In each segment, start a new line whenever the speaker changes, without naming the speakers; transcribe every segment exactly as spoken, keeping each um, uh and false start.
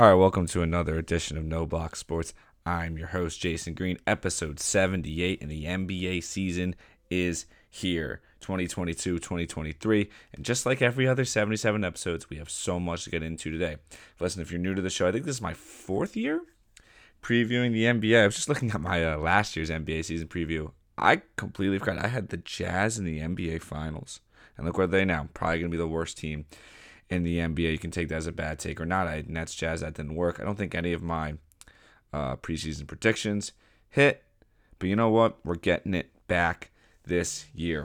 All right, welcome to another edition of No Box Sports. I'm your host, Jason Green. Episode seventy-eight, and the N B A season is here, twenty twenty-two twenty twenty-three. And just like every other seventy-seven episodes, we have so much to get into today. Listen, if you're new to the show, I think this is my fourth year previewing the N B A. I was just looking at my uh, last year's N B A season preview. I completely forgot. I had the Jazz in the N B A Finals. And look where they're now. Probably going to be the worst team in the N B A. You can take that as a bad take or not. I Nets Jazz, that didn't work. I don't think any of my uh, preseason predictions hit. But you know what? We're getting it back this year.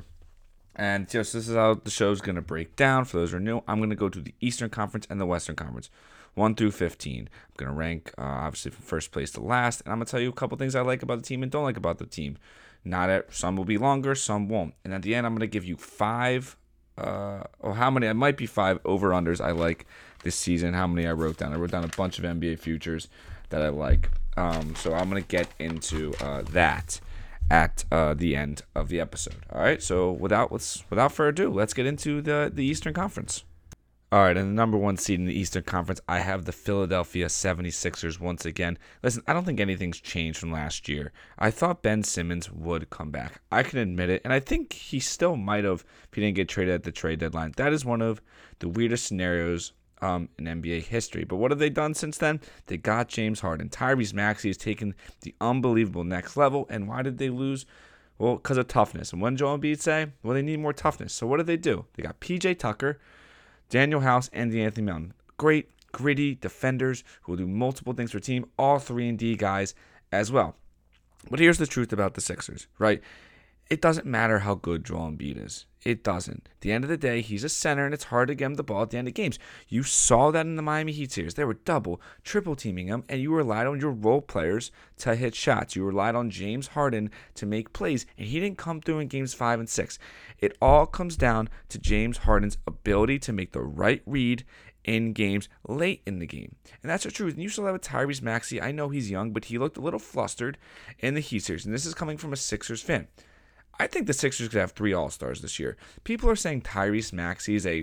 And just this is how the show's going to break down. For those who are new, I'm going to go to the Eastern Conference and the Western Conference, one through fifteen. I'm going to rank, uh, obviously, from first place to last. And I'm going to tell you a couple things I like about the team and don't like about the team. Not at, some will be longer, some won't. And at the end, I'm going to give you five Uh, or how many? It might be five over-unders I like this season. How many I wrote down? I wrote down a bunch of N B A futures that I like. Um, so I'm going to get into uh, that at uh, the end of the episode. All right. So without let's without further ado, let's get into the the Eastern Conference. All right, and the number one seed in the Eastern Conference, I have the Philadelphia seventy-sixers once again. Listen, I don't think anything's changed from last year. I thought Ben Simmons would come back. I can admit it, and I think he still might have if he didn't get traded at the trade deadline. That is one of the weirdest scenarios um, in N B A history. But what have they done since then? They got James Harden. Tyrese Maxey has taken the unbelievable next level, and why did they lose? Well, because of toughness. And what did Joel Embiid say? Well, they need more toughness. So what did they do? They got P J Tucker, Daniel House, and DeAnthony Melton. Great, gritty defenders who will do multiple things for a team. All three and D guys as well. But here's the truth about the Sixers, right? It doesn't matter how good Joel Embiid is. It doesn't. At the end of the day, he's a center, and it's hard to get him the ball at the end of games. You saw that in the Miami Heat series. They were double, triple teaming him, and you relied on your role players to hit shots. You relied on James Harden to make plays, and he didn't come through in games five and six. It all comes down to James Harden's ability to make the right read in games late in the game. And that's the truth. And you still have a Tyrese Maxey. I know he's young, but he looked a little flustered in the Heat series. And this is coming from a Sixers fan. I think the Sixers could have three All-Stars this year. People are saying Tyrese Maxey is a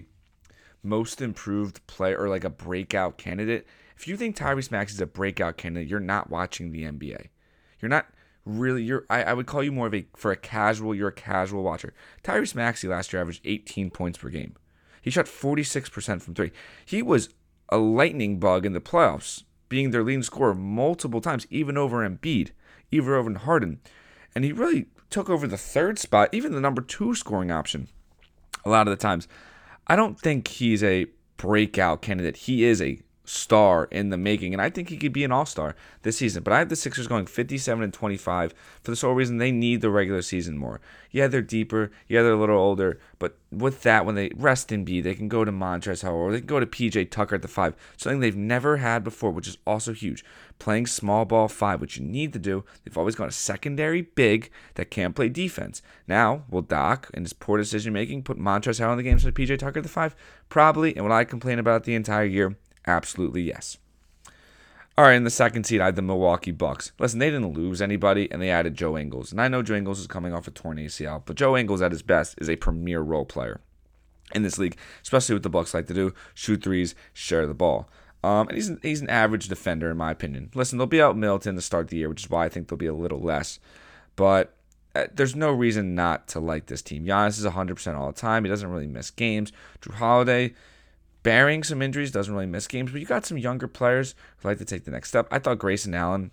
most improved player or like a breakout candidate. If you think Tyrese Maxey is a breakout candidate, you're not watching the N B A. You're not really, you're. I, I would call you more of a, for a casual, you're a casual watcher. Tyrese Maxey last year averaged eighteen points per game. He shot forty-six percent from three. He was a lightning bug in the playoffs, being their leading scorer multiple times, even over Embiid, even over Harden. And he really took over the third spot, even the number two scoring option a lot of the times. I don't think he's a breakout candidate. He is a star in the making, and I think he could be an all-star this season. But I have the Sixers going fifty-seven and twenty-five for the sole reason they need the regular season more. Yeah, they're deeper. Yeah, they're a little older. But with that, when they rest Embiid, they can go to Montrezl Harrell, or they can go to P J Tucker at the five, something they've never had before, which is also huge. Playing small ball five, which you need to do. They've always got a secondary big that can't play defense. Now, will Doc, in his poor decision-making, put Montrezl Harrell in the game instead of P J Tucker at the five? Probably. And what I complain about the entire year, absolutely yes. All right, in the second seed, I had the Milwaukee Bucks. Listen, they didn't lose anybody, and they added Joe Ingles. And I know Joe Ingles is coming off a torn A C L, but Joe Ingles at his best is a premier role player in this league, especially what the Bucks like to do, shoot threes, share the ball. Um, and he's an, he's an average defender, in my opinion. Listen, they'll be out Middleton to start the year, which is why I think they'll be a little less. But uh, there's no reason not to like this team. Giannis is one hundred percent all the time. He doesn't really miss games. Jrue Holiday, bearing some injuries, doesn't really miss games, but you got some younger players who like to take the next step. I thought Grayson Allen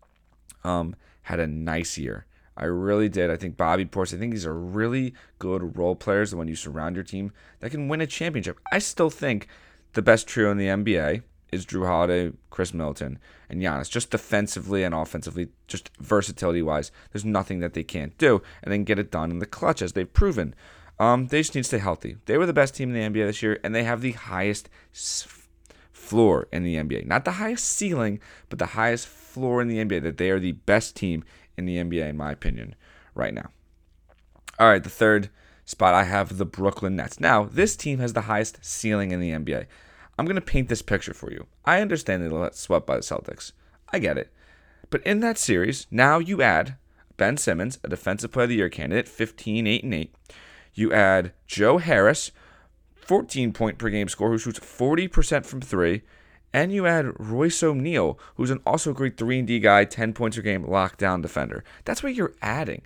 um, had a nice year. I really did. I think Bobby Portis, I think these are really good role players, the when you surround your team that can win a championship. I still think the best trio in the N B A is Jrue Holiday, Chris Middleton, and Giannis. Just defensively and offensively, just versatility-wise, there's nothing that they can't do, and they can get it done in the clutch, as they've proven. Um, they just need to stay healthy. They were the best team in the N B A this year, and they have the highest s- floor in the N B A. Not the highest ceiling, but the highest floor in the N B A, that they are the best team in the N B A, in my opinion, right now. All right, the third spot, I have the Brooklyn Nets. Now, this team has the highest ceiling in the N B A. I'm going to paint this picture for you. I understand they got swept by the Celtics. I get it. But in that series, now you add Ben Simmons, a Defensive Player of the Year candidate, fifteen, eight, and eight. You add Joe Harris, fourteen point per game scorer who shoots forty percent from three, And you add Royce O'Neal, who's an also great three and D guy, ten points per game, lockdown defender. That's what you're adding.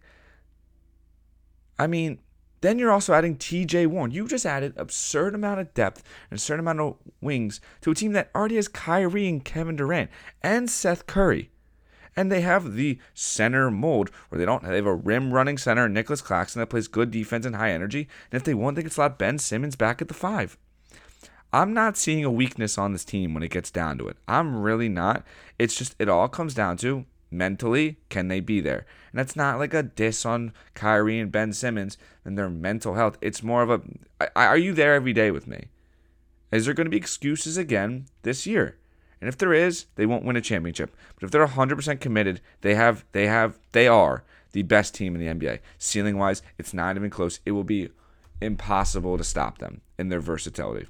I mean, then you're also adding T J Warren. You just added absurd amount of depth and a certain amount of wings to a team that already has Kyrie and Kevin Durant and Seth Curry. And they have the center mold where they don't they have a rim running center, Nicholas Claxton, that plays good defense and high energy. And if they want, they can slot Ben Simmons back at the five. I'm not seeing a weakness on this team when it gets down to it. I'm really not. It's just, it all comes down to mentally, can they be there? And that's not like a diss on Kyrie and Ben Simmons and their mental health. It's more of a, are you there every day with me? Is there going to be excuses again this year? And if there is, they won't win a championship. But if they're one hundred percent committed, they have, they have, they are the best team in the N B A. Ceiling wise, it's not even close. It will be impossible to stop them in their versatility.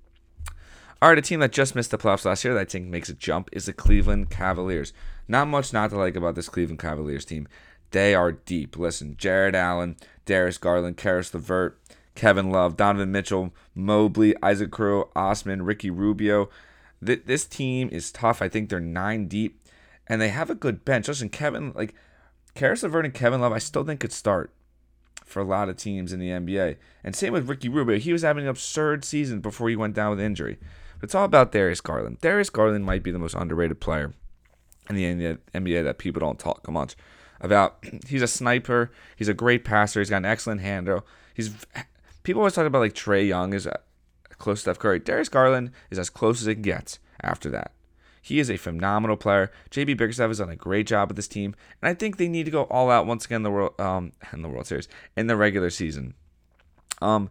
All right, a team that just missed the playoffs last year that I think makes a jump is the Cleveland Cavaliers. Not much not to like about this Cleveland Cavaliers team. They are deep. Listen, Jared Allen, Darius Garland, Karis LeVert, Kevin Love, Donovan Mitchell, Mobley, Isaac Crowell, Osman, Ricky Rubio. Th- this team is tough. I think they're nine deep, and they have a good bench. Listen, Kevin, like Karis LeVert and Kevin Love, I still think could start for a lot of teams in the N B A. And same with Ricky Rubio. He was having an absurd season before he went down with injury. But it's all about Darius Garland. Darius Garland might be the most underrated player in the N B A that people don't talk much about. He's a sniper. He's a great passer. He's got an excellent handle. He's people always talk about like Trae Young is close to Steph Curry. Darius Garland is as close as it gets after that. He is a phenomenal player. J B Bickerstaff has done a great job with this team, and I think they need to go all out once again in the world um in the World Series in the regular season. Um.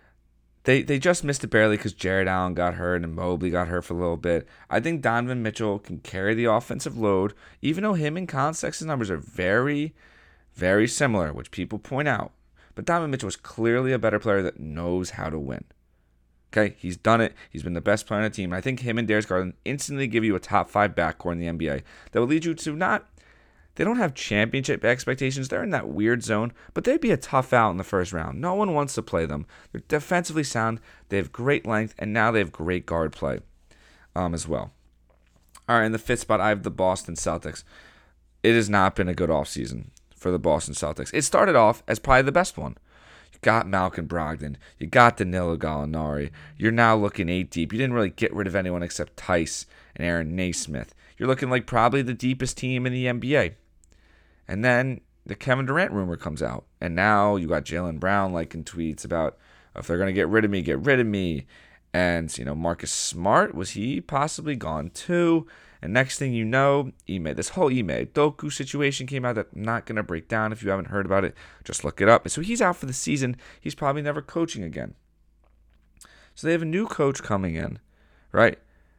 They they just missed it barely because Jared Allen got hurt and Mobley got hurt for a little bit. I think Donovan Mitchell can carry the offensive load, even though him and Colin Sexton's numbers are very, very similar, which people point out. But Donovan Mitchell is clearly a better player that knows how to win. Okay, he's done it. He's been the best player on the team. I think him and Darius Garland instantly give you a top five backcourt in the N B A that will lead you to not. They don't have championship expectations. They're in that weird zone, but they'd be a tough out in the first round. No one wants to play them. They're defensively sound. They have great length, and now they have great guard play um, as well. All right, in the fifth spot, I have the Boston Celtics. It has not been a good offseason for the Boston Celtics. It started off as probably the best one. You got Malcolm Brogdon. You got Danilo Gallinari. You're now looking eight deep. You didn't really get rid of anyone except Tice and Aaron Naismith. You're looking like probably the deepest team in the N B A. And then the Kevin Durant rumor comes out. And now you got Jaylen Brown liking tweets about if they're going to get rid of me, get rid of me. And, you know, Marcus Smart, was he possibly gone too? And next thing you know, Ime, this whole Ime Doku situation came out that I'm not going to break down. If you haven't heard about it, just look it up. So he's out for the season. He's probably never coaching again. So they have a new coach coming in, right?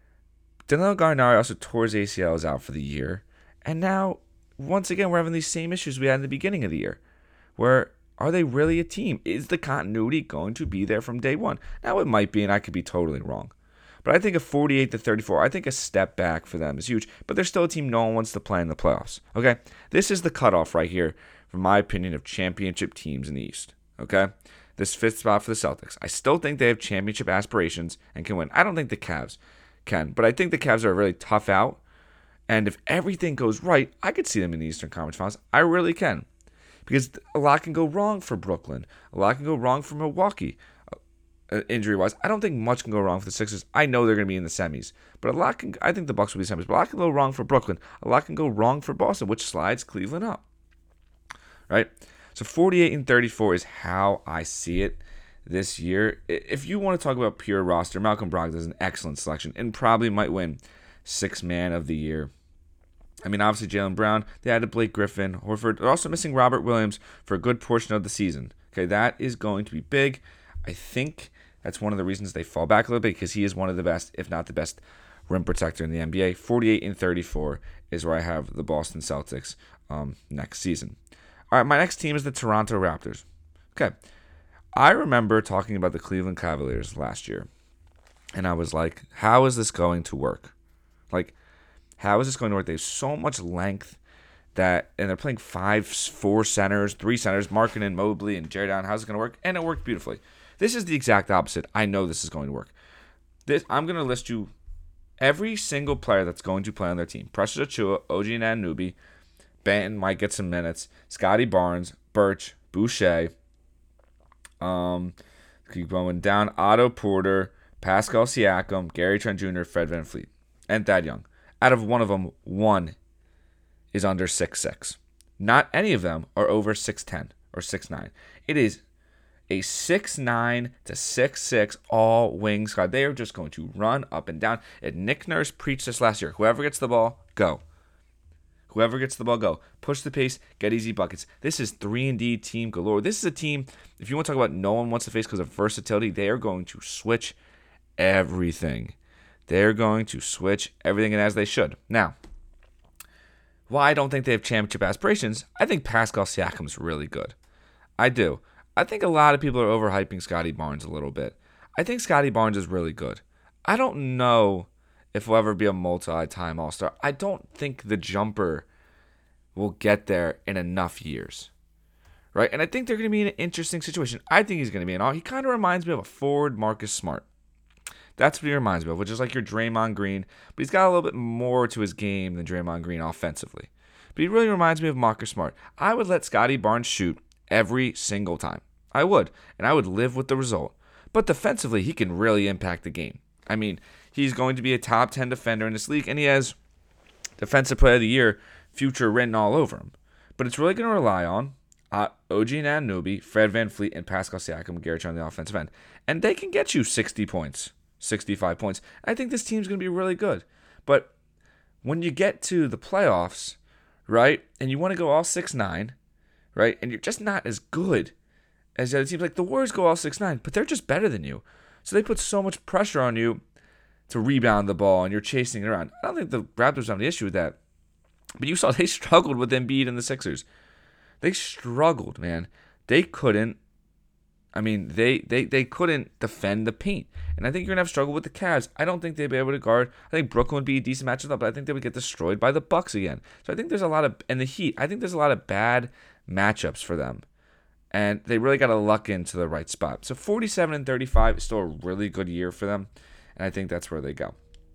Danilo Gallinari also tore his A C L, is out for the year. And now, once again, we're having these same issues we had in the beginning of the year. Where, are they really a team? Is the continuity going to be there from day one? Now, it might be, and I could be totally wrong. But I think a forty-eight to thirty-four, I think a step back for them is huge. But they're still a team no one wants to play in the playoffs. Okay? This is the cutoff right here, from my opinion, of championship teams in the East. Okay? This fifth spot for the Celtics. I still think they have championship aspirations and can win. I don't think the Cavs can. But I think the Cavs are a really tough out. And if everything goes right, I could see them in the Eastern Conference Finals. I really can. Because a lot can go wrong for Brooklyn. A lot can go wrong for Milwaukee, uh, injury-wise. I don't think much can go wrong for the Sixers. I know they're going to be in the semis. But a lot can, I think the Bucks will be the semis. But a lot can go wrong for Brooklyn. A lot can go wrong for Boston, which slides Cleveland up. Right? So forty-eight and thirty-four is how I see it this year. If you want to talk about pure roster, Malcolm Brogdon is an excellent selection and probably might win Sixth Man of the Year. I mean, obviously, Jaylen Brown, they added Blake Griffin, Horford. They're also missing Robert Williams for a good portion of the season. Okay, that is going to be big. I think that's one of the reasons they fall back a little bit, because he is one of the best, if not the best, rim protector in the N B A. forty-eight and thirty-four is where I have the Boston Celtics um, next season. All right, my next team is the Toronto Raptors. Okay, I remember talking about the Cleveland Cavaliers last year, and I was like, how is this going to work? Like, how is this going to work? They have so much length that, and they're playing five, four centers, three centers, Markkanen, Mobley, and Jared Allen. How's it going to work? And it worked beautifully. This is the exact opposite. I know this is going to work. This I'm going to list you Every single player that's going to play on their team, Precious Achiuwa, O G Anunoby, Banton might get some minutes, Scotty Barnes, Birch, Boucher, um, keep going down, Otto Porter, Pascal Siakam, Gary Trent Junior, Fred VanVleet, and Thad Young. Out of one of them, one is under six six. Not any of them are over six ten or six nine. It is a six nine to six six all-wing squad. They are just going to run up and down. And Nick Nurse preached this last year. Whoever gets the ball, go. Whoever gets the ball, go. Push the pace, get easy buckets. This is three and D team galore. This is a team, if you want to talk about no one wants to face because of versatility, they are going to switch everything. They're going to switch everything, and as they should. Now, why I don't think they have championship aspirations, I think Pascal Siakam is really good. I do. I think a lot of people are overhyping Scotty Barnes a little bit. I think Scotty Barnes is really good. I don't know if he'll ever be a multi-time All-Star. I don't think the jumper will get there in enough years. Right? And I think they're going to be in an interesting situation. I think he's going to be an all. He kind of reminds me of a forward Marcus Smart. That's what he reminds me of, which is like your Draymond Green. But he's got a little bit more to his game than Draymond Green offensively. But he really reminds me of Marcus Smart. I would let Scotty Barnes shoot every single time. I would. And I would live with the result. But defensively, he can really impact the game. I mean, he's going to be a top ten defender in this league, and he has Defensive Player of the Year future written all over him. But it's really going to rely on uh, O G Anunoby, Fred VanVleet, and Pascal Siakam and Gary Trent on the offensive end. And they can get you sixty points, sixty-five points. I think this team's going to be really good. But when you get to the playoffs, right, and you want to go all six nine, right, and you're just not as good as the other teams. Like the Warriors go all six nine, but they're just better than you. So they put so much pressure on you to rebound the ball, and you're chasing it around. I don't think the Raptors have any issue with that. But you saw they struggled with Embiid and the Sixers. They struggled, man. They couldn't, I mean, they, they, they couldn't defend the paint. And I think you're going to have struggle with the Cavs. I don't think they'd be able to guard. I think Brooklyn would be a decent matchup, but I think they would get destroyed by the Bucks again. So I think there's a lot of, and the Heat, I think there's a lot of bad matchups for them. And they really got to luck into the right spot. So forty-seven and thirty-five is still a really good year for them. And I think that's where they go.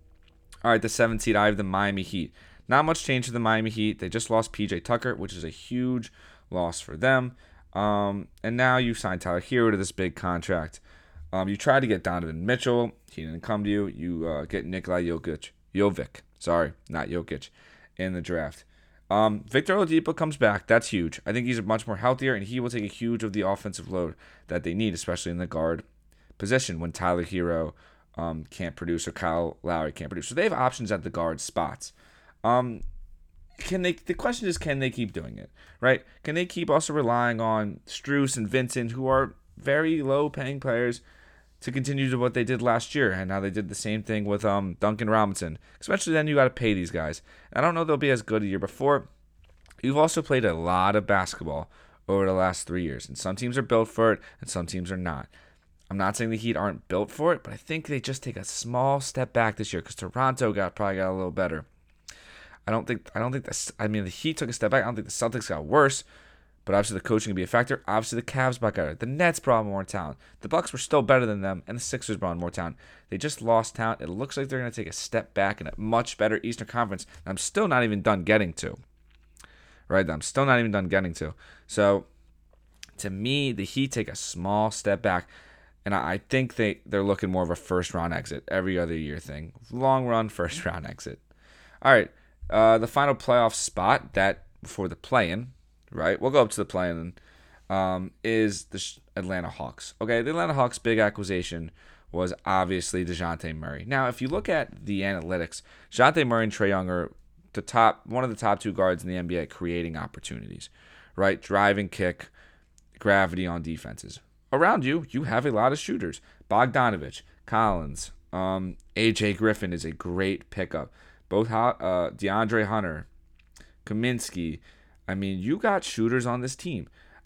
All right, the seventh seed, I have the Miami Heat. Not much change to the Miami Heat. They just lost P J Tucker, which is a huge loss for them. Um, and now you signed Tyler Hero to this big contract. Um, you tried to get Donovan Mitchell. He didn't come to you. You uh, get Nikolai Jokic. Jovic. Sorry, not Jokic. In the draft. Um, Victor Oladipo comes back. That's huge. I think he's much more healthier, and he will take a huge of the offensive load that they need, especially in the guard position when Tyler Hero um, can't produce or Kyle Lowry can't produce. So they have options at the guard spots. Um, can they? The question is, can they keep doing it? Right? Can they keep also relying on Strus and Vincent, who are very low-paying players, to continue to what they did last year, and now they did the same thing with um Duncan Robinson. Especially then, you got to pay these guys. I don't know if they'll be as good a year before. You've also played a lot of basketball over the last three years, and some teams are built for it, and some teams are not. I'm not saying the Heat aren't built for it, but I think they just take a small step back this year because Toronto got probably got a little better. I don't think I don't think the I mean the Heat took a step back. I don't think the Celtics got worse. But obviously the coaching can be a factor. Obviously the Cavs brought better. The Nets brought more talent. The Bucks were still better than them, and the Sixers brought more talent. They just lost talent. It looks like they're going to take a step back in a much better Eastern Conference. I'm still not even done getting to. Right? I'm still not even done getting to. So, to me, the Heat take a small step back, and I think they, they're looking more of a first-round exit, every other year thing. Long run, first-round exit. All right, uh, the final playoff spot, that before the play-in, right? We'll go up to the play-in. Um, is the Atlanta Hawks. Okay, the Atlanta Hawks' big acquisition was obviously DeJounte Murray. Now, if you look at the analytics, DeJounte Murray and Trae Young are the top, one of the top two guards in the N B A at creating opportunities, right? Driving, kick, gravity on defenses. Around you, you have a lot of shooters. Bogdanovich, Collins, um, A J Griffin is a great pickup. Both uh, DeAndre Hunter, Kaminsky. I mean, you got shooters on this team.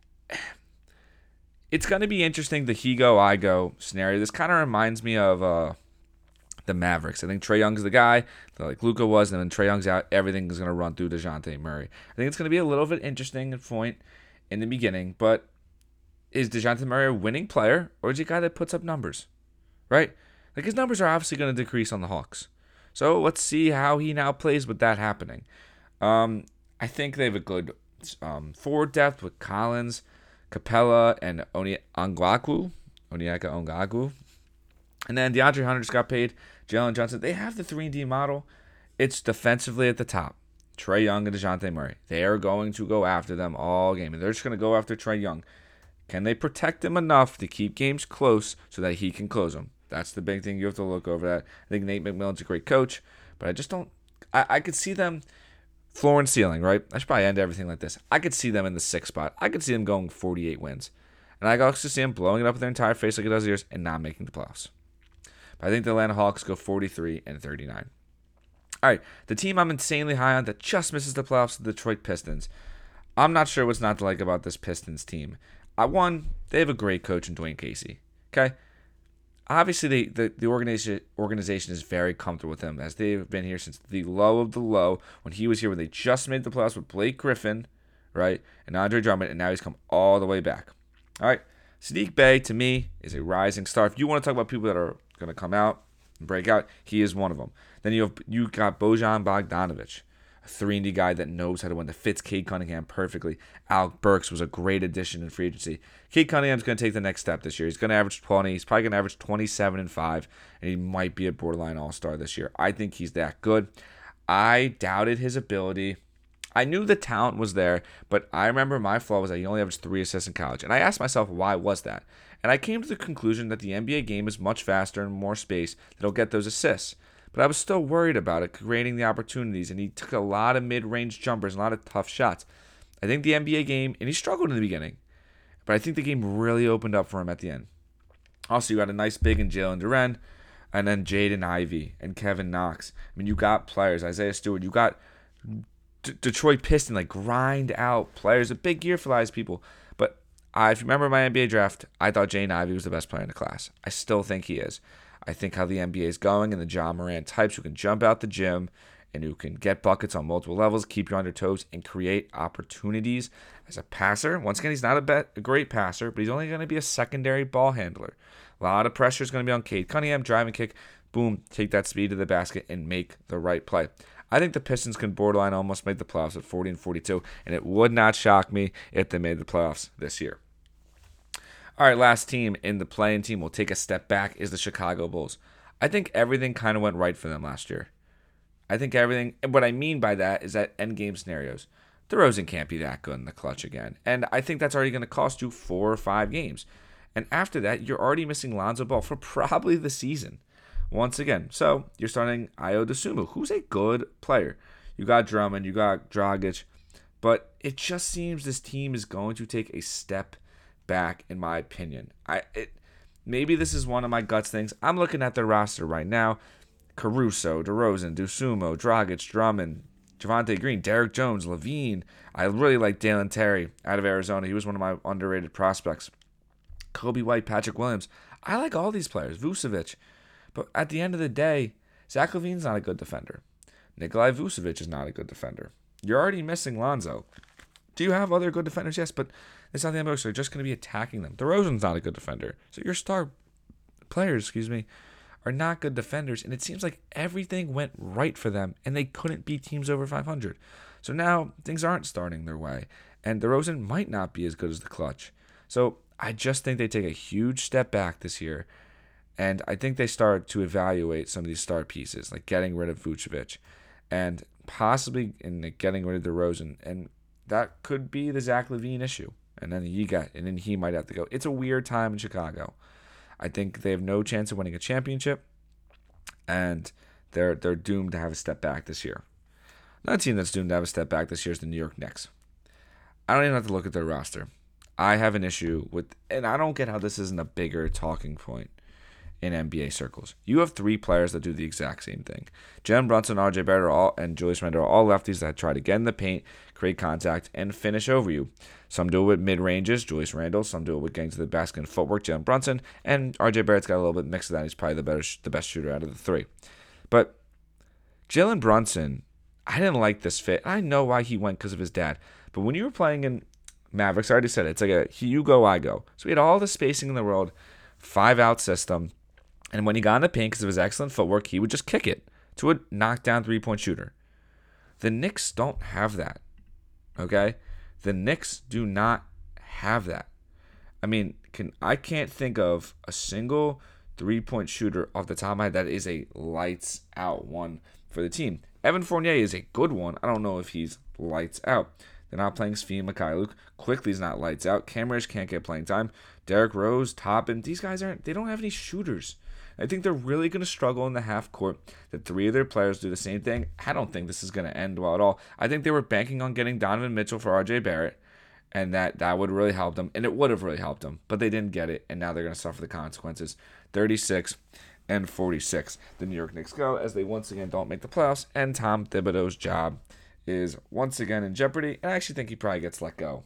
It's going to be interesting, the he go, I go scenario. This kind of reminds me of uh, the Mavericks. I think Trae Young's the guy, like Luka was, and then Trae Young's out, everything is going to run through DeJounte Murray. I think it's going to be a little bit interesting point in the beginning, but is DeJounte Murray a winning player, or is he a guy that puts up numbers? Right? Like, his numbers are obviously going to decrease on the Hawks. So let's see how he now plays with that happening. Um, I think they have a good um, forward depth with Collins, Capella, and Oni Ongwaku, Onyeka Ongwaku. And then DeAndre Hunter just got paid. Jalen Johnson. They have the three and D model. It's defensively at the top. Trae Young and DeJounte Murray. They are going to go after them all game. And they're just going to go after Trae Young. Can they protect him enough to keep games close so that he can close them? That's the big thing you have to look over that. I think Nate McMillan's a great coach, but I just don't I, I could see them floor and ceiling, right? I should probably end everything like this. I could see them in the sixth spot. I could see them going forty-eight wins. And I could also see them blowing it up with their entire face like it does yours and not making the playoffs. But I think the Atlanta Hawks go forty-three and thirty-nine. All right, the team I'm insanely high on that just misses the playoffs, the Detroit Pistons. I'm not sure what's not to like about this Pistons team. I One, they have a great coach in Dwayne Casey. Okay? Obviously, they, the, the organization organization is very comfortable with him, as they've been here since the low of the low, when he was here, when they just made the playoffs with Blake Griffin, right, and Andre Drummond, and now he's come all the way back. All right, Saddiq Bey, to me, is a rising star. If you want to talk about people that are going to come out and break out, he is one of them. Then you have you got Bojan Bogdanovic, a three and D guy that knows how to win, that fits Cade Cunningham perfectly. Alec Burks was a great addition in free agency. Cade Cunningham's going to take the next step this year. He's going to average twenty. He's probably going to average twenty-seven and five, and he might be a borderline all-star this year. I think he's that good. I doubted his ability. I knew the talent was there, but I remember my flaw was that he only averaged three assists in college. And I asked myself, why was that? And I came to the conclusion that the N B A game is much faster and more space that'll get those assists. But I was still worried about it, creating the opportunities, and he took a lot of mid-range jumpers, a lot of tough shots. I think the N B A game, and he struggled in the beginning, but I think the game really opened up for him at the end. Also, you got a nice big in Jalen Duren, and then Jaden Ivey and Kevin Knox. I mean, you got players, Isaiah Stewart. You got D- Detroit Pistons, like grind out players. A big year for a lot of these people. But I, if you remember my N B A draft, I thought Jaden Ivey was the best player in the class. I still think he is. I think how the N B A is going and the Ja Morant types who can jump out the gym and who can get buckets on multiple levels, keep you on your toes, and create opportunities as a passer. Once again, he's not a, bet, a great passer, but he's only going to be a secondary ball handler. A lot of pressure is going to be on Cade Cunningham, drive and kick, boom, take that speed to the basket and make the right play. I think the Pistons can borderline almost make the playoffs at forty and forty-two, and it would not shock me if they made the playoffs this year. All right, last team in the play-in team will take a step back is the Chicago Bulls. I think everything kind of went right for them last year. I think everything, and what I mean by that is that endgame scenarios. DeRozan can't be that good in the clutch again, and I think that's already going to cost you four or five games. And after that, you're already missing Lonzo Ball for probably the season. Once again, so you're starting Ayo Dosunmu, who's a good player. You got Drummond, you got Dragic, but it just seems this team is going to take a step back, in my opinion. I it maybe this is one of my guts things. I'm looking at their roster right now. Caruso, DeRozan, Dosunmu, Dragic, Drummond, Javonte Green, Derek Jones, Levine. I really like Dalen Terry out of Arizona. He was one of my underrated prospects. Kobe White, Patrick Williams. I like all these players. Vucevic. But at the end of the day, Zach LaVine's not a good defender. Nikolai Vucevic is not a good defender. You're already missing Lonzo. Do you have other good defenders? Yes, but it's not the N B A, so you're just going to be attacking them. DeRozan's not a good defender. So your star players, excuse me, are not good defenders, and it seems like everything went right for them, and they couldn't beat teams over five hundred. So now things aren't starting their way, and DeRozan might not be as good as the clutch. So I just think they take a huge step back this year, and I think they start to evaluate some of these star pieces, like getting rid of Vucevic, and possibly in getting rid of DeRozan, and that could be the Zach LaVine issue. And then you got, and then he might have to go. It's a weird time in Chicago. I think they have no chance of winning a championship, and they're they're doomed to have a step back this year. Another team that's doomed to have a step back this year is the New York Knicks. I don't even have to look at their roster. I have an issue with, and I don't get how this isn't a bigger talking point in N B A circles. You have three players that do the exact same thing. Jalen Brunson, R J Barrett, are all, and Julius Randle are all lefties that try to get in the paint, create contact, and finish over you. Some do it with mid-ranges, Julius Randle. Some do it with getting to the basket and footwork, Jalen Brunson. And R J Barrett's got a little bit mixed of that. He's probably the better, the best shooter out of the three. But Jalen Brunson, I didn't like this fit. I know why he went because of his dad. But when you were playing in Mavericks, I already said it, it's like a you go, I go. So he had all the spacing in the world, five-out system. And when he got in the paint because of his excellent footwork, he would just kick it. to a knockdown three-point shooter. The Knicks don't have that, okay? The Knicks do not have that. I mean, can I can't think of a single three-point shooter off the top of my head that is a lights-out one for the team. Evan Fournier is a good one. I don't know if he's lights out. They're not playing Svi Mykhailiuk. Quickly's not lights out. Cam Reddish can't get playing time. Derrick Rose, Toppin, these guys aren't. They don't have any shooters. I think they're really going to struggle in the half court. The three of their players do the same thing. I don't think this is going to end well at all. I think they were banking on getting Donovan Mitchell for R J Barrett, and that, that would really help them, and it would have really helped them, but they didn't get it, and now they're going to suffer the consequences. thirty-six and forty-six. The New York Knicks go as they once again don't make the playoffs, and Tom Thibodeau's job is once again in jeopardy, and I actually think he probably gets let go.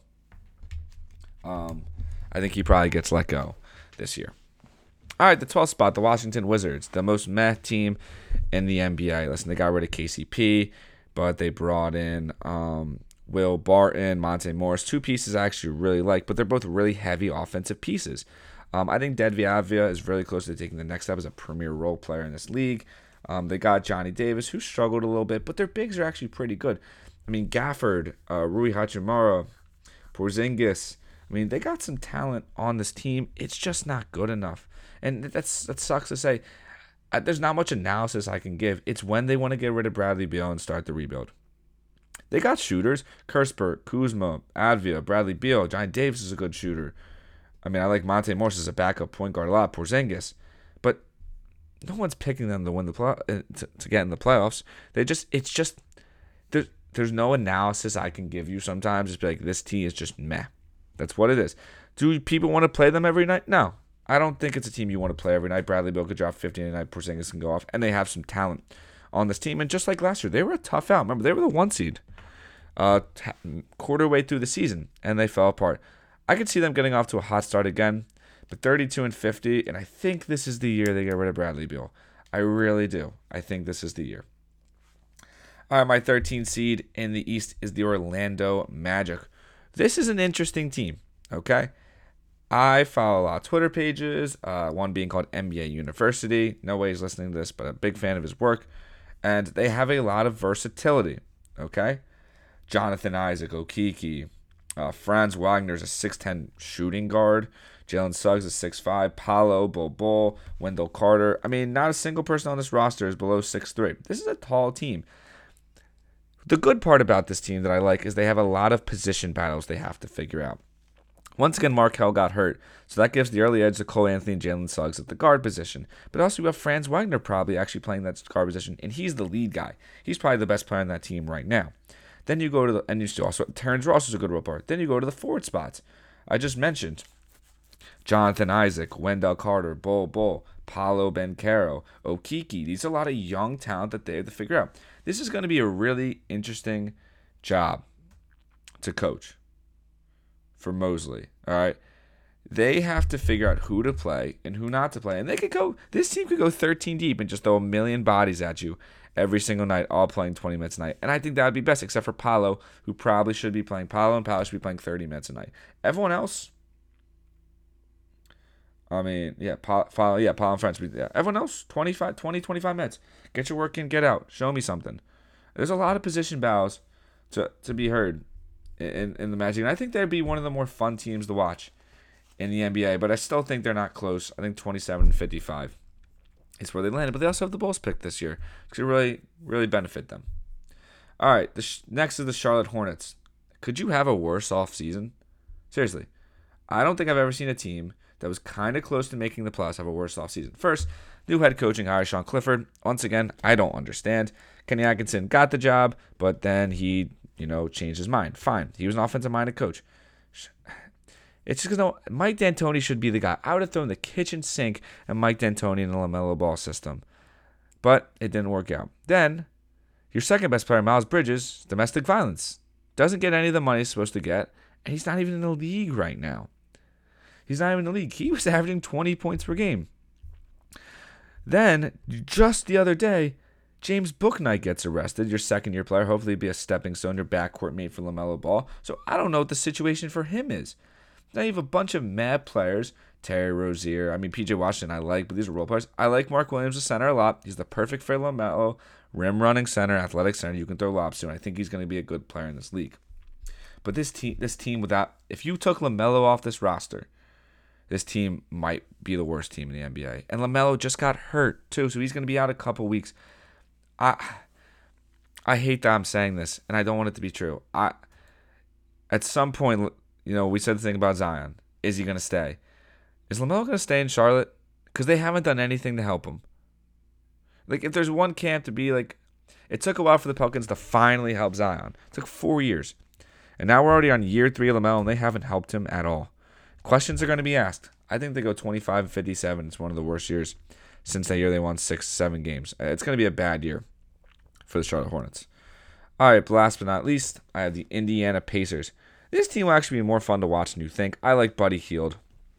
Um, I think he probably gets let go this year. All right, the twelfth spot, the Washington Wizards, the most meh team in the N B A. Listen, they got rid of K C P, but they brought in um, Will Barton, Monte Morris, two pieces I actually really like, but they're both really heavy offensive pieces. Um, I think Ded Viavia is really close to taking the next step as a premier role player in this league. Um, they got Johnny Davis, who struggled a little bit, but their bigs are actually pretty good. I mean, Gafford, uh, Rui Hachimura, Porzingis. I mean, they got some talent on this team. It's just not good enough. And that's that sucks to say. Uh, there's not much analysis I can give. It's when they want to get rid of Bradley Beal and start the rebuild. They got shooters. Kispert, Kuzma, Advia, Bradley Beal. Johnny Davis is a good shooter. I mean, I like Monte Morris as a backup point guard a lot. Porzingis. But no one's picking them to win the play, uh, to, to get in the playoffs. They just, it's just, there's, there's no analysis I can give you sometimes. Just be like, this team is just meh. That's what it is. Do people want to play them every night? No. I don't think it's a team you want to play every night. Bradley Beal could drop fifty a night. Porzingis can go off. And they have some talent on this team. And just like last year, they were a tough out. Remember, they were the one seed uh, t- quarter way through the season, and they fell apart. I could see them getting off to a hot start again, but thirty-two and fifty, and I think this is the year they get rid of Bradley Beal. I really do. I think this is the year. All right, my thirteenth seed in the East is the Orlando Magic. This is an interesting team, okay? I follow a lot of Twitter pages, uh, one being called N B A University. No way he's listening to this, but a big fan of his work. And they have a lot of versatility, okay? Jonathan Isaac, Okeke, uh, Franz Wagner's a six ten shooting guard. Jalen Suggs is six five. Paolo, Bol Bol, Wendell Carter. I mean, not a single person on this roster is below six three. This is a tall team. The good part about this team that I like is they have a lot of position battles they have to figure out. Once again, Markelle got hurt, so that gives the early edge to Cole Anthony and Jalen Suggs at the guard position. But also you have Franz Wagner probably actually playing that guard position, and he's the lead guy. He's probably the best player on that team right now. Then you go to the, and you still also, Terrence Ross is a good role player. Then you go to the forward spots. I just mentioned Jonathan Isaac, Wendell Carter, Bol Bol, Paolo Banchero, Okeke. These are a lot of young talent that they have to figure out. This is going to be a really interesting job to coach for Mosley. All right. They have to figure out who to play and who not to play. And they could go, this team could go thirteen deep and just throw a million bodies at you every single night, all playing twenty minutes a night. And I think that would be best, except for Paolo, who probably should be playing. Paolo and Paolo should be playing thirty minutes a night. Everyone else, I mean, yeah, Paolo, yeah, Paolo and Franz. Yeah. Everyone else, twenty-five, twenty, twenty-five minutes. Get your work in, get out. Show me something. There's a lot of position battles to, to be heard in, in the Magic. And I think they'd be one of the more fun teams to watch in the N B A, but I still think they're not close. I think twenty-seven and fifty-five is where they landed, but they also have the Bulls pick this year, which would really, really benefit them. All right, the sh- next is the Charlotte Hornets. Could you have a worse off season? Seriously, I don't think I've ever seen a team that was kind of close to making the playoffs have a worse off season. First, new head coaching hire Sean Clifford. Once again, I don't understand. Kenny Atkinson got the job, but then he, you know, changed his mind. Fine, he was an offensive-minded coach. It's just because no, Mike D'Antoni should be the guy. I would have thrown the kitchen sink at Mike D'Antoni in the LaMelo Ball system. But it didn't work out. Then, your second best player, Miles Bridges, domestic violence. Doesn't get any of the money he's supposed to get, and he's not even in the league right now. He's not even in the league. He was averaging twenty points per game. Then, just the other day, James Bouknight gets arrested, your second-year player. Hopefully be a stepping stone, your backcourt mate for LaMelo Ball. So I don't know what the situation for him is. Now you have a bunch of mad players. Terry Rozier. I mean, P J Washington I like, but these are role players. I like Mark Williams, the center, a lot. He's the perfect for LaMelo rim running center, athletic center. You can throw lobs to, and I think he's going to be a good player in this league. But this team, this team without, if you took LaMelo off this roster, this team might be the worst team in the N B A. And LaMelo just got hurt too, so he's going to be out a couple weeks. I, I hate that I'm saying this, and I don't want it to be true. I, at some point, you know, we said the thing about Zion. Is he going to stay? Is LaMelo going to stay in Charlotte? Because they haven't done anything to help him. Like, if there's one camp to be like, it took a while for the Pelicans to finally help Zion. It took four years. And now we're already on year three of LaMelo, and they haven't helped him at all. Questions are going to be asked. I think they go twenty-five and fifty-seven. It's one of the worst years since that year they won six, seven games. It's going to be a bad year for the Charlotte Hornets. All right, but last but not least, I have the Indiana Pacers. This team will actually be more fun to watch than you think. I like Buddy Hield.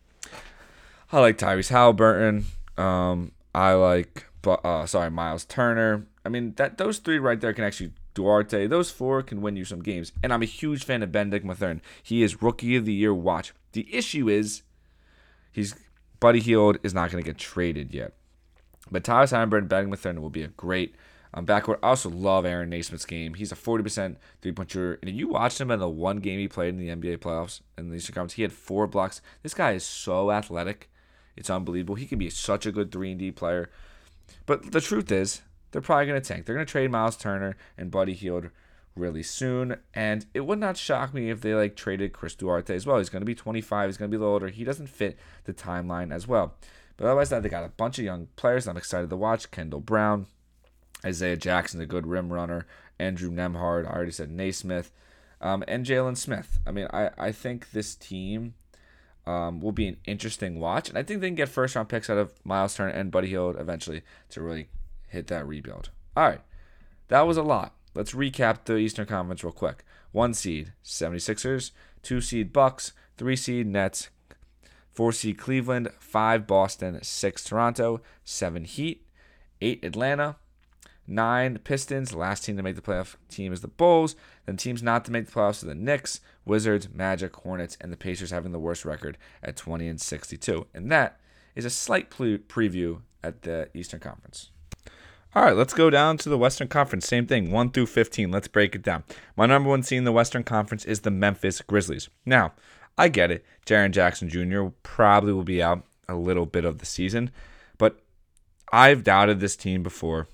I like Tyrese Halliburton. Um, I like, uh, sorry, Miles Turner. I mean, that those three right there can actually, Duarte, those four can win you some games. And I'm a huge fan of Benedict Mathurin. He is Rookie of the Year watch. The issue is, he's Buddy Hield is not going to get traded yet. But Tyrese Halliburton and Benedict Mathurin will be a great um, backcourt. I also love Aaron Naismith's game. He's a forty percent three-point shooter. And if you watched him in the one game he played in the N B A playoffs in the Eastern Conference, he had four blocks. This guy is so athletic. It's unbelievable. He can be such a good three and D player. But the truth is, they're probably going to tank. They're going to trade Miles Turner and Buddy Hield really soon. And it would not shock me if they like traded Chris Duarte as well. He's going to be twenty-five. He's going to be a little older. He doesn't fit the timeline as well. But otherwise, they got a bunch of young players I'm excited to watch. Kendall Brown, Isaiah Jackson, a good rim runner. Andrew Nembhard, I already said Naismith. Um, and Jalen Smith. I mean, I, I think this team um, will be an interesting watch. And I think they can get first-round picks out of Miles Turner and Buddy Hield eventually to really hit that rebuild. All right. That was a lot. Let's recap the Eastern Conference real quick. One seed, seventy-sixers. Two seed, Bucks. Three seed, Nets. Four seed, Cleveland. Five, Boston. Six, Toronto. Seven, Heat. Eight, Atlanta. Nine, Pistons. Last team to make the playoff team is the Bulls. Then teams not to make the playoffs are the Knicks, Wizards, Magic, Hornets, and the Pacers having the worst record at twenty and sixty-two. And that is a slight pre- preview at the Eastern Conference. All right, let's go down to the Western Conference. Same thing, one through fifteen. Let's break it down. My number one seed in the Western Conference is the Memphis Grizzlies. Now, I get it. Jaren Jackson Junior probably will be out a little bit of the season, but I've doubted this team before,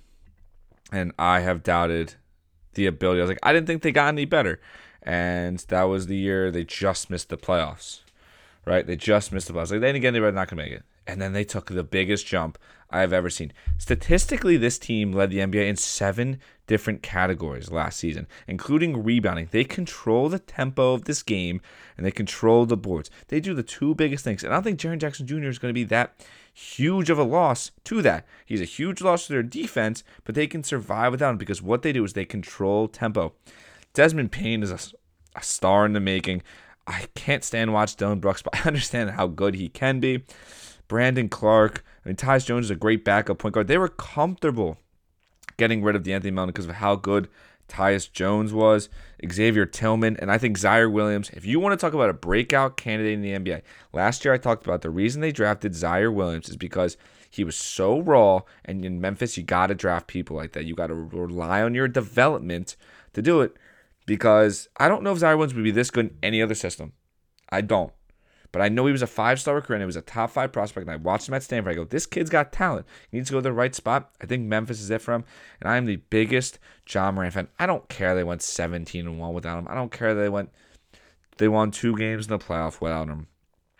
and I have doubted the ability. I was like, I didn't think they got any better, and that was the year they just missed the playoffs, right? They just missed the playoffs. Like, they didn't get any better, not going to make it. And then they took the biggest jump I've ever seen. Statistically, this team led the N B A in seven different categories last season, including rebounding. They control the tempo of this game, and they control the boards. They do the two biggest things. And I don't think Jaren Jackson Junior is going to be that huge of a loss to that. He's a huge loss to their defense, but they can survive without him because what they do is they control tempo. Desmond Payne is a, a star in the making. I can't stand watch Dillon Brooks, but I understand how good he can be. Brandon Clark, I mean, Tyus Jones is a great backup point guard. They were comfortable getting rid of DeAnthony Melton because of how good Tyus Jones was, Xavier Tillman, and I think Zaire Williams. If you want to talk about a breakout candidate in the N B A, last year I talked about the reason they drafted Zaire Williams is because he was so raw, and in Memphis you got to draft people like that. You got to rely on your development to do it because I don't know if Zaire Williams would be this good in any other system. I don't. But I know he was a five-star recruit, and he was a top five prospect, and I watched him at Stanford. I go, this kid's got talent. He needs to go to the right spot. I think Memphis is it for him, and I am the biggest Ja Morant fan. I don't care they went seventeen and one without him. I don't care they went they won two games in the playoff without him.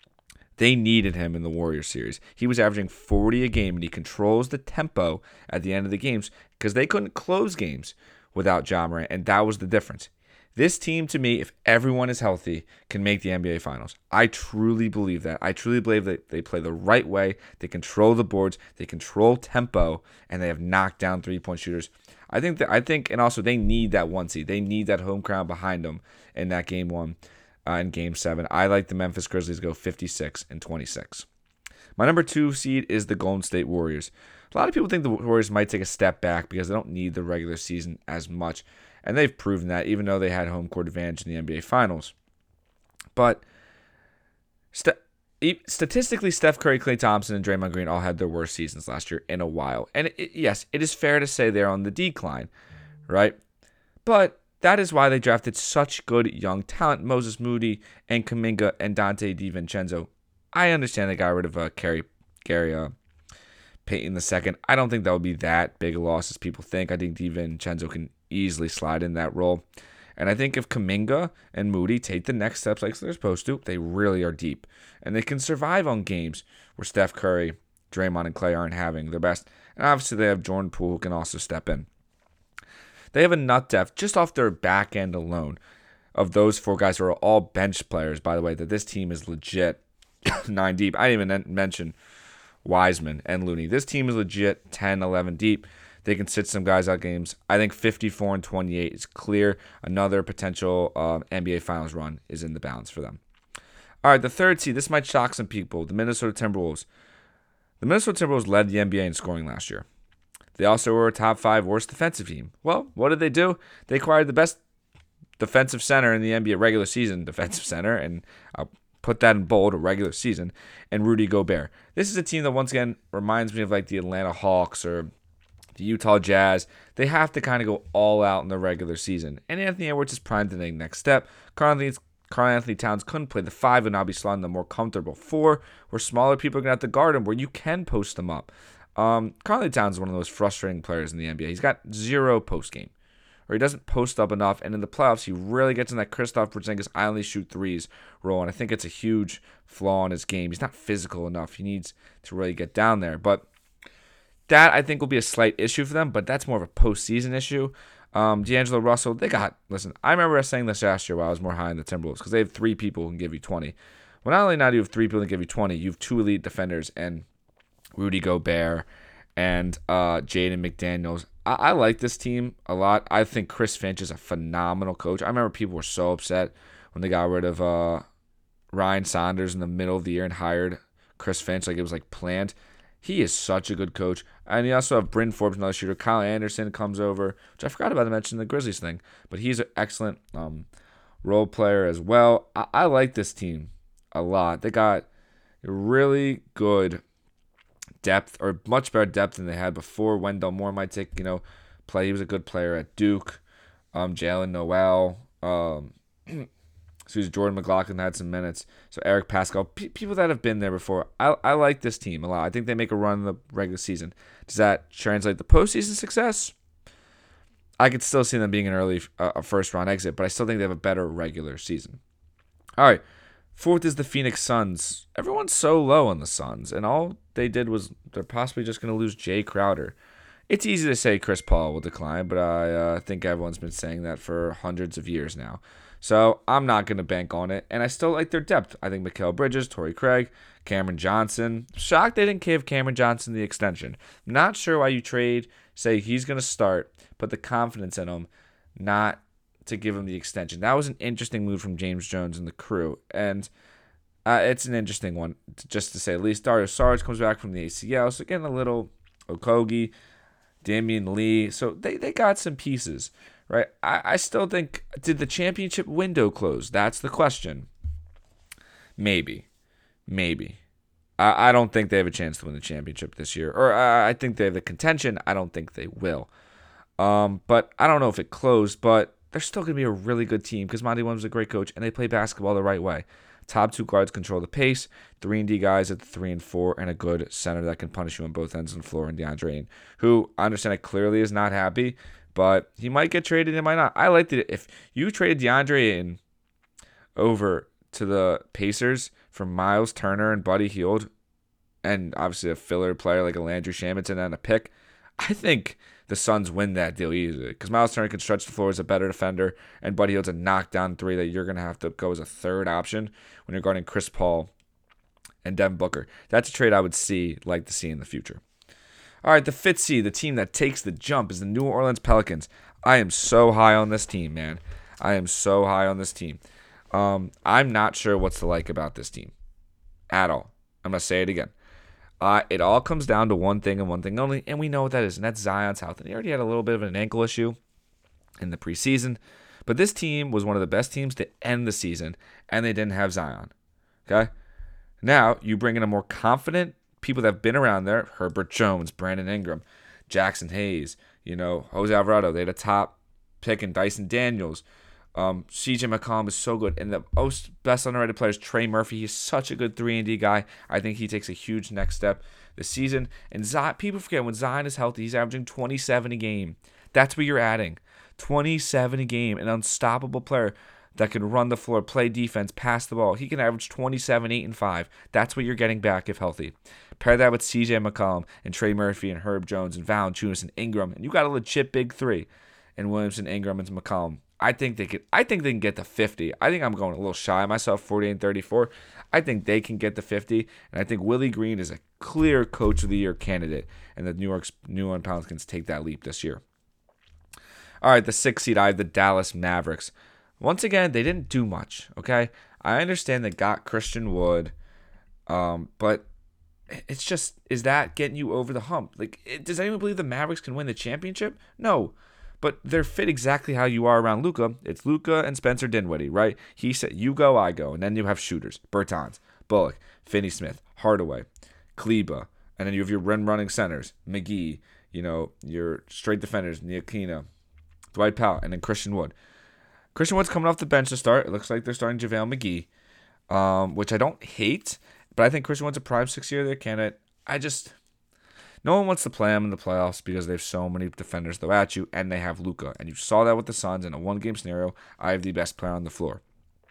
They needed him in the Warriors series. He was averaging forty a game, and he controls the tempo at the end of the games because they couldn't close games without Ja Morant, and that was the difference. This team, to me, if everyone is healthy, can make the N B A Finals. I truly believe that. I truly believe that they play the right way. They control the boards. They control tempo, and they have knocked down three-point shooters. I think that. I think, and also they need that one seed. They need that home crowd behind them in that game one uh, and game seven. I like the Memphis Grizzlies to go fifty-six and twenty-six. My number two seed is the Golden State Warriors. A lot of people think the Warriors might take a step back because they don't need the regular season as much. And they've proven that, even though they had home court advantage in the N B A Finals. But Ste- statistically, Steph Curry, Klay Thompson, and Draymond Green all had their worst seasons last year in a while. And it, yes, it is fair to say they're on the decline, right? But that is why they drafted such good young talent, Moses Moody and Kuminga and Dante DiVincenzo. I understand they got rid of uh, Gary, Gary uh, Payton the second. I don't think that would be that big a loss as people think. I think DiVincenzo can easily slide in that role. And I think if Kuminga and Moody take the next steps like they're supposed to, they really are deep. And they can survive on games where Steph Curry, Draymond, and Klay aren't having their best. And obviously they have Jordan Poole who can also step in. They have a nut depth just off their back end alone of those four guys who are all bench players, by the way, that this team is legit nine deep. I didn't even mention Wiseman and Looney. This team is legit ten, eleven deep. They can sit some guys out games. I think fifty-four and twenty-eight is clear. Another potential uh, N B A Finals run is in the balance for them. All right, the third seed. This might shock some people. The Minnesota Timberwolves. The Minnesota Timberwolves led the N B A in scoring last year. They also were a top five worst defensive team. Well, what did they do? They acquired the best defensive center in the N B A regular season defensive center, and I'll put that in bold, a regular season, and Rudy Gobert. This is a team that, once again, reminds me of like the Atlanta Hawks or the Utah Jazz. They have to kind of go all out in the regular season. And Anthony Edwards is primed to the next step. Karl Anthony, Karl Anthony Towns couldn't play the five and now be slotting the more comfortable four, where smaller people are going to have to guard him, where you can post them up. Um, Karl Anthony Towns is one of those frustrating players in the N B A. He's got zero post game, or he doesn't post up enough. And in the playoffs, he really gets in that Kristaps Porzingis I only shoot threes role. And I think it's a huge flaw in his game. He's not physical enough. He needs to really get down there. But that, I think, will be a slight issue for them, but that's more of a postseason issue. Um, D'Angelo Russell, they got, listen, I remember saying this last year while I was more high in the Timberwolves, because they have three people who can give you twenty. Well, not only now do you have three people who can give you twenty, you have two elite defenders, and Rudy Gobert and uh, Jaden McDaniels. I-, I like this team a lot. I think Chris Finch is a phenomenal coach. I remember people were so upset when they got rid of uh, Ryan Saunders in the middle of the year and hired Chris Finch like it was like planned. He is such a good coach. And you also have Bryn Forbes, another shooter. Kyle Anderson comes over, which I forgot about to mention the Grizzlies thing. But he's an excellent um, role player as well. I, I like this team a lot. They got really good depth, or much better depth than they had before. Wendell Moore might take, you know, play. He was a good player at Duke. Um, Jalen Noel. Um, Excuse me, Jordan McLaughlin had some minutes. So Eric Pascal, P- people that have been there before. I I like this team a lot. I think they make a run in the regular season. Does that translate to postseason success? I could still see them being an early uh, a first round exit, but I still think they have a better regular season. All right, fourth is the Phoenix Suns. Everyone's so low on the Suns, and all they did was they're possibly just going to lose Jay Crowder. It's easy to say Chris Paul will decline, but I uh, think everyone's been saying that for hundreds of years now. So I'm not going to bank on it. And I still like their depth. I think Mikal Bridges, Torrey Craig, Cameron Johnson. Shocked they didn't give Cameron Johnson the extension. Not sure why you trade, say he's going to start, put the confidence in him, not to give him the extension. That was an interesting move from James Jones and the crew. And uh, it's an interesting one, just to say at least. Dario Saric comes back from the A C L. So getting a little Okogie, Damian Lee. So they, they got some pieces. Right, I, I still think, did the championship window close? That's the question. Maybe. Maybe. I, I don't think they have a chance to win the championship this year. Or I, I think they have the contention. I don't think they will. Um, but I don't know if it closed, but they're still going to be a really good team because Monty Williams is a great coach, and they play basketball the right way. Top two guards control the pace, three and D guys at the three and four, and a good center that can punish you on both ends of the floor, and DeAndre Ayton, who I understand it clearly is not happy, but he might get traded, he might not. I like that if you traded DeAndre Ayton over to the Pacers for Miles Turner and Buddy Hield, and obviously a filler player like a Landry Shamet and a pick, I think the Suns win that deal easily because Miles Turner can stretch the floor as a better defender, and Buddy Hield's a knockdown three that you're going to have to go as a third option when you're guarding Chris Paul and Devin Booker. That's a trade I would see, like to see in the future. All right, the fifth seed, the team that takes the jump, is the New Orleans Pelicans. I am so high on this team, man. I am so high on this team. Um, I'm not sure what's to like about this team at all. I'm going to say it again. Uh, it all comes down to one thing and one thing only, and we know what that is, and that's Zion's health. And he already had a little bit of an ankle issue in the preseason, but this team was one of the best teams to end the season, and they didn't have Zion. Okay? Now you bring in a more confident people that have been around there: Herbert Jones, Brandon Ingram, Jackson Hayes, you know, Jose Alvarado. They had a top pick in Dyson Daniels. Um, C J McCollum is so good. And the most best underrated player is Trey Murphy. He's such a good three and D guy. I think he takes a huge next step this season. And Zion, people forget, when Zion is healthy, he's averaging twenty-seven a game. That's what you're adding. twenty-seven a game. An unstoppable player that can run the floor, play defense, pass the ball. He can average twenty-seven, eight, and five. That's what you're getting back if healthy. Pair that with C J McCollum and Trey Murphy and Herb Jones and Valanciunas and Ingram, and you got a legit big three. And Williamson, Ingram, and McCollum. I think they could. I think they can get to fifty. I think I'm going a little shy of myself, forty-eight and thirty-four. I think they can get to fifty, and I think Willie Green is a clear Coach of the Year candidate, and the New York's New England Pelicans take that leap this year. All right, the sixth seed, I have the Dallas Mavericks. Once again, they didn't do much. Okay, I understand they got Christian Wood, um, but it's just, is that getting you over the hump? Like, does anyone believe the Mavericks can win the championship? No. But they're fit exactly how you are around Luka. It's Luka and Spencer Dinwiddie, right? He said, you go, I go. And then you have shooters. Bertans, Bullock, Finney-Smith, Hardaway, Kleba. And then you have your run-running centers. McGee, you know, your straight defenders, Ntilikina, Dwight Powell, and then Christian Wood. Christian Wood's coming off the bench to start. It looks like they're starting JaVale McGee, um, which I don't hate. But I think Christian Wood's a prime six-year there candidate. I just... No one wants to play them in the playoffs because they have so many defenders throw at you, and they have Luka. And you saw that with the Suns in a one-game scenario. I have the best player on the floor.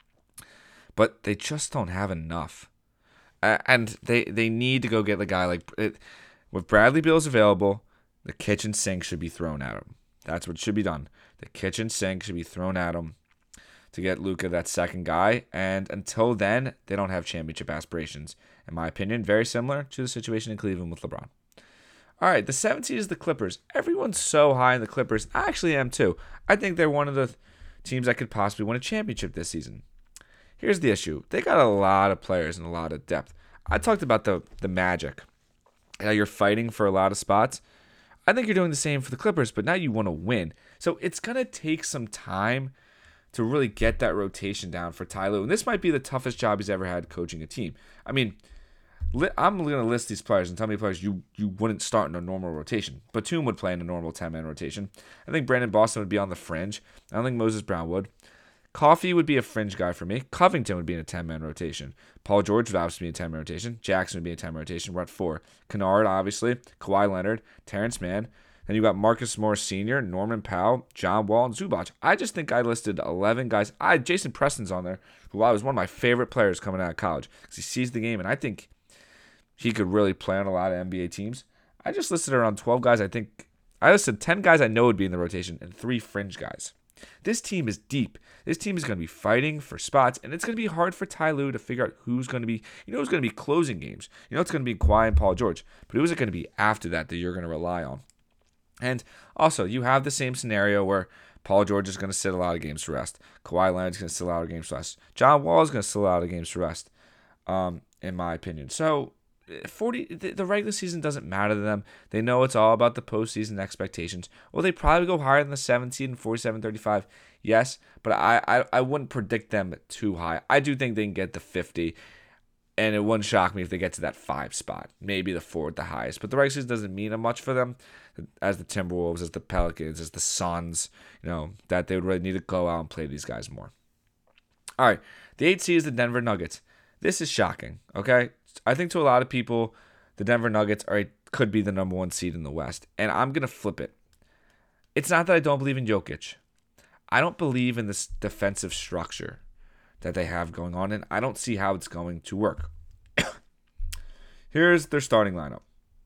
But they just don't have enough. Uh, and they, they need to go get the guy like... It, with Bradley Beal available, the kitchen sink should be thrown at him. That's what should be done. The kitchen sink should be thrown at him to get Luka that second guy. And until then, they don't have championship aspirations. In my opinion, very similar to the situation in Cleveland with LeBron. All right, the seventh seed is the Clippers. Everyone's so high in the Clippers. I actually am too. I think they're one of the teams that could possibly win a championship this season. Here's the issue. They got a lot of players and a lot of depth. I talked about the, the Magic. How you're fighting for a lot of spots. I think you're doing the same for the Clippers, but now you want to win. So it's going to take some time to really get that rotation down for Ty Lue. And this might be the toughest job he's ever had coaching a team. I mean... I'm going to list these players and tell me players you, you wouldn't start in a normal rotation. Batum would play in a normal ten-man rotation. I think Brandon Boston would be on the fringe. I don't think Moses Brown would. Coffee would be a fringe guy for me. Covington would be in a ten-man rotation. Paul George would obviously be in a ten-man rotation. Jackson would be in a ten-man rotation. We're at four. Kennard, obviously. Kawhi Leonard. Terrence Mann. Then you got Marcus Morris Senior, Norman Powell, John Wall, and Zubac. I just think I listed eleven guys. I Jason Preston's on there, who I was one of my favorite players coming out of college because he sees the game, and I think he could really play on a lot of N B A teams. I just listed around twelve guys. I think I listed ten guys I know would be in the rotation and three fringe guys. This team is deep. This team is going to be fighting for spots, and it's going to be hard for Ty Lue to figure out who's going to be, you know, who's going to be closing games. You know, it's going to be Kawhi and Paul George, but who's it going to be after that that you're going to rely on? And also, you have the same scenario where Paul George is going to sit a lot of games to rest. Kawhi Leonard is going to sit a lot of games to rest. John Wall is going to sit a lot of games to rest, um, in my opinion. So, forty the regular season doesn't matter to them. They know it's all about the postseason expectations. Will they probably go higher than the seventh seed and forty-seven thirty-five? Yes, but I, I, I wouldn't predict them too high. I do think they can get the fifty, and it wouldn't shock me if they get to that five spot, maybe the four at the highest. But the regular season doesn't mean much for them, as the Timberwolves, as the Pelicans, as the Suns, you know, that they would really need to go out and play these guys more. All right, the eighth seed is the Denver Nuggets. This is shocking, okay? I think to a lot of people, the Denver Nuggets are could be the number one seed in the West. And I'm going to flip it. It's not that I don't believe in Jokic. I don't believe in this defensive structure that they have going on, and I don't see how it's going to work. Here's their starting lineup.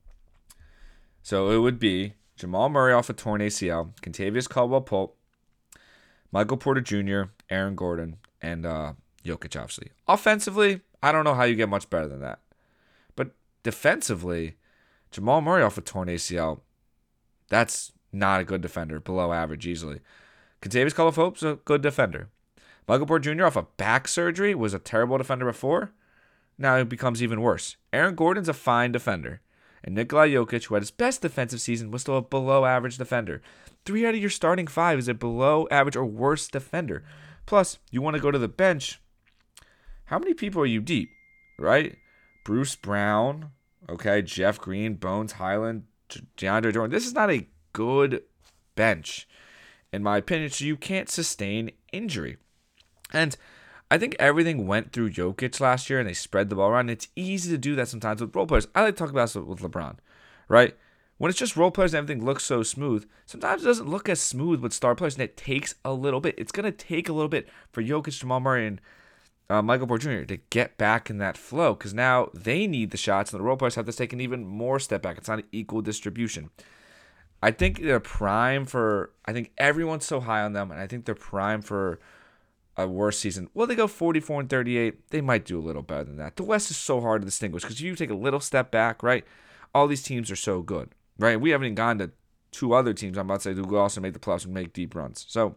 So it would be Jamal Murray off a torn A C L, Kentavious Caldwell-Pope, Michael Porter Junior, Aaron Gordon, and uh, Jokic, obviously. Offensively, I don't know how you get much better than that. But defensively, Jamal Murray off a torn A C L, that's not a good defender, below average easily. Kentavious Caldwell-Pope's a good defender. Michael Porter Junior off a back surgery was a terrible defender before. Now it becomes even worse. Aaron Gordon's a fine defender. And Nikola Jokic, who had his best defensive season, was still a below average defender. Three out of your starting five is a below average or worse defender. Plus, you want to go to the bench. How many people are you deep, right? Bruce Brown, okay, Jeff Green, Bones Highland, DeAndre Jordan. This is not a good bench, in my opinion, so you can't sustain injury. And I think everything went through Jokic last year, and they spread the ball around. It's easy to do that sometimes with role players. I like to talk about it with LeBron, right? When it's just role players and everything looks so smooth, sometimes it doesn't look as smooth with star players, and it takes a little bit. It's going to take a little bit for Jokic, Jamal Murray, and uh, Michael Porter Junior to get back in that flow, because now they need the shots, and the role players have to take an even more step back. It's not an equal distribution. I think they're prime for, I think everyone's so high on them, and I think they're prime for a worse season. Will they go forty-four and thirty-eight? They might do a little better than that. The West is so hard to distinguish because you take a little step back, right? All these teams are so good, right? We haven't even gone to two other teams, I'm about to say, who will also make the playoffs and make deep runs. So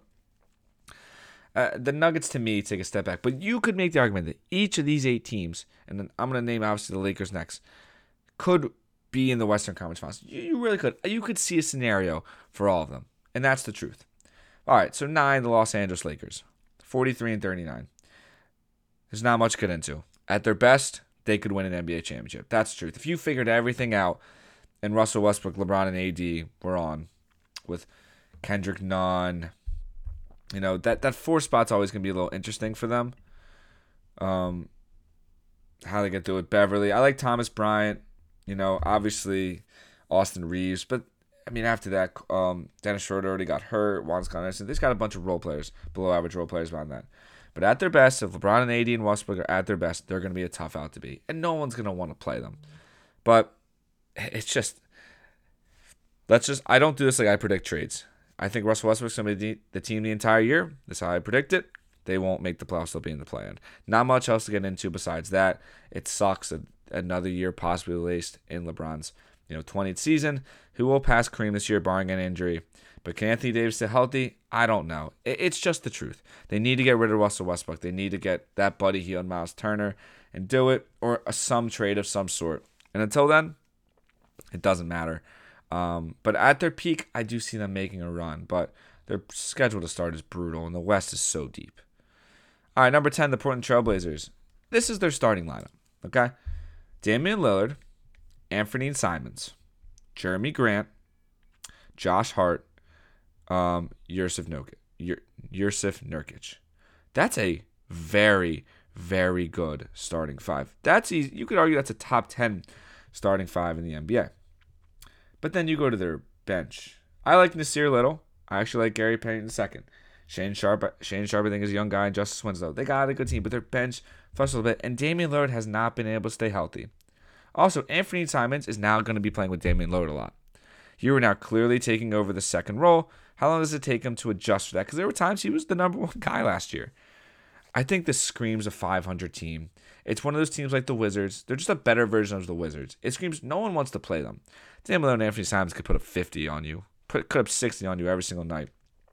uh, the Nuggets, to me, take a step back. But you could make the argument that each of these eight teams, and then I'm going to name, obviously, the Lakers next, could be in the Western Conference Finals. You, you really could. You could see a scenario for all of them, and that's the truth. All right, so nine, the Los Angeles Lakers. forty-three and thirty-nine. There's not much to get into. At their best, they could win an N B A championship. That's the truth. If you figured everything out, and Russell Westbrook, LeBron, and A D were on with Kendrick Nunn, you know, that, that four spot's always going to be a little interesting for them. Um, how they get through it. Beverly. I like Thomas Bryant. You know, obviously Austin Reeves. But, I mean, after that, um, Dennis Schroeder already got hurt. Juan Scott Anderson. They've got a bunch of role players, below average role players around that. But at their best, if LeBron and A D and Westbrook are at their best, they're going to be a tough out to beat. And no one's going to want to play them. But it's just, let's just, I don't do this like I predict trades. I think Russell Westbrook's going to be the team the entire year. That's how I predict it. They won't make the playoffs. They'll be in the play-in. Not much else to get into besides that. It sucks that another year possibly released in LeBron's, you know, twentieth season. Who will pass Kareem this year, barring an injury? But can Anthony Davis stay healthy? I don't know. It's just the truth. They need to get rid of Russell Westbrook. They need to get that Buddy Hield, Miles Turner, and do it, or a, some trade of some sort. And until then, it doesn't matter. Um, but at their peak, I do see them making a run. But their schedule to start is brutal, and the West is so deep. All right, number ten, the Portland Trailblazers. This is their starting lineup, okay? Damian Lillard, Anthony Simons, Jeremy Grant, Josh Hart, um, Jusuf Nurkic. Jusuf Nurkic. That's a very, very good starting five. That's easy. You could argue that's a top ten starting five in the N B A. But then you go to their bench. I like Nasir Little. I actually like Gary Payton second. Shane Sharp, Shane Sharp, I think, is a young guy, and Justice Winslow. They got a good team, but their bench fussed a little bit, and Damian Lillard has not been able to stay healthy. Also, Anthony Simons is now going to be playing with Damian Lillard a lot. You are now clearly taking over the second role. How long does it take him to adjust for that? Because there were times he was the number one guy last year. I think this screams a five hundred team. It's one of those teams like the Wizards. They're just a better version of the Wizards. It screams no one wants to play them. Damian Lillard and Anthony Simons could put up fifty on you. Put, put up sixty on you every single night.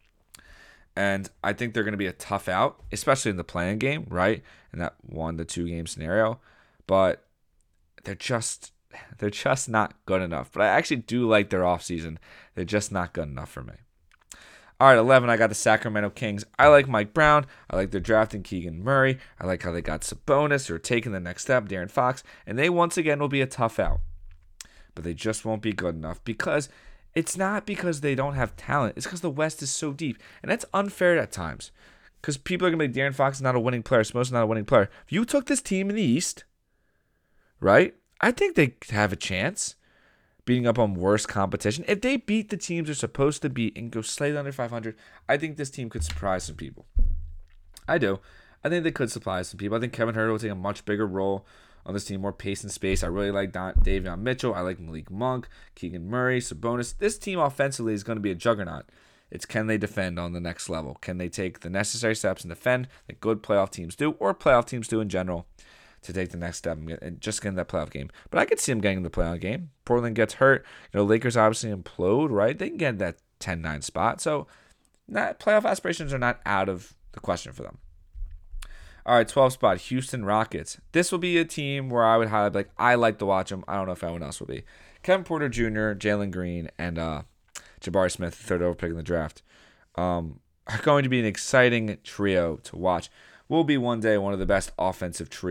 And I think they're going to be a tough out, especially in the playing game, right? In that one to two game scenario. But they're just they're just not good enough. But I actually do like their offseason. They're just not good enough for me. All right, eleven, I got the Sacramento Kings. I like Mike Brown. I like their drafting Keegan Murray. I like how they got Sabonis, who are taking the next step, De'Aaron Fox. And they, once again, will be a tough out. But they just won't be good enough because it's not because they don't have talent. It's because the West is so deep. And that's unfair at times. Because people are going to be like, De'Aaron Fox is not a winning player. Sabonis is not a winning player. If you took this team in the East, right, I think they have a chance beating up on worse competition. If they beat the teams they're supposed to beat and go slightly under five hundred, I think this team could surprise some people. I do. I think they could surprise some people. I think Kevin Huerter will take a much bigger role on this team, more pace and space. I really like Don, Davion Mitchell. I like Malik Monk, Keegan Murray, Sabonis. This team offensively is going to be a juggernaut. It's can they defend on the next level? Can they take the necessary steps and defend that good playoff teams do, or playoff teams do in general, to take the next step and, get, and just get in that playoff game? But I could see them getting in the playoff game. Portland gets hurt. You know, Lakers obviously implode, right? They can get in that ten nine spot. So that playoff aspirations are not out of the question for them. All right, twelve spot, Houston Rockets. This will be a team where I would highlight, like, I like to watch them. I don't know if anyone else will be. Kevin Porter Junior, Jalen Green, and uh, Jabari Smith, third overall pick in the draft, um, are going to be an exciting trio to watch. Will be one day one of the best offensive trios